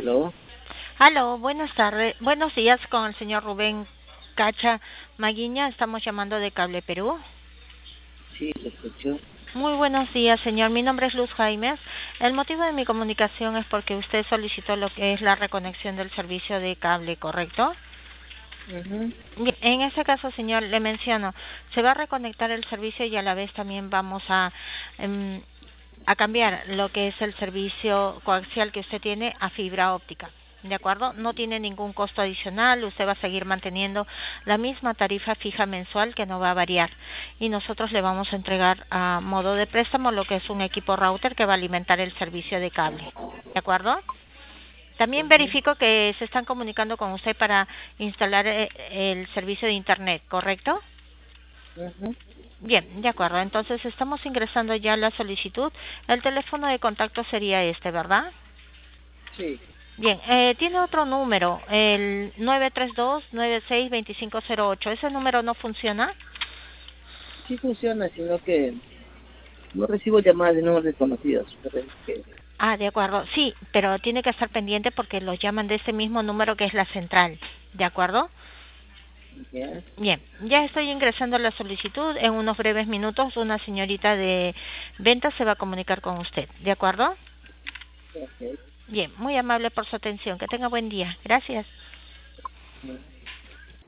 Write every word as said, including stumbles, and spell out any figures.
Aló, Aló, buenas tardes, buenos días con el señor Rubén Cacha Maguiña. Estamos llamando de Cable Perú. sí, lo escucho. Muy buenos días, señor. Mi nombre es Luz Jaimes. El motivo de mi comunicación es porque usted solicitó lo que es la reconexión del servicio de cable, ¿correcto? Ujú. Bien, en ese caso, señor, le menciono, se va a reconectar el servicio y a la vez también vamos a em, a cambiar lo que es el servicio coaxial que usted tiene a fibra óptica. ¿De acuerdo? No tiene ningún costo adicional, usted va a seguir manteniendo la misma tarifa fija mensual que no va a variar. Y nosotros le vamos a entregar a modo de préstamo lo que es un equipo router que va a alimentar el servicio de cable. ¿De acuerdo? También Ujú. verifico que se están comunicando con usted para instalar eh, el servicio de Internet, ¿correcto? Ujú. Bien, de acuerdo. Entonces estamos ingresando ya la solicitud. El teléfono de contacto sería este, ¿verdad? Sí, Bien, eh, tiene otro número, el nueve tres dos, nueve seis dos cinco cero ocho. ¿Ese número no funciona? sí funciona, sino que no recibo llamadas de números desconocidos. Pero es que, Ah, de acuerdo. Sí, pero tiene que estar pendiente porque los llaman de ese mismo número que es la central. ¿De acuerdo? ya, Bien, ya estoy ingresando la solicitud. En unos breves minutos una señorita de ventas se va a comunicar con usted. ¿De acuerdo? ok. Bien, muy amable por su atención. Que tenga buen día. Gracias.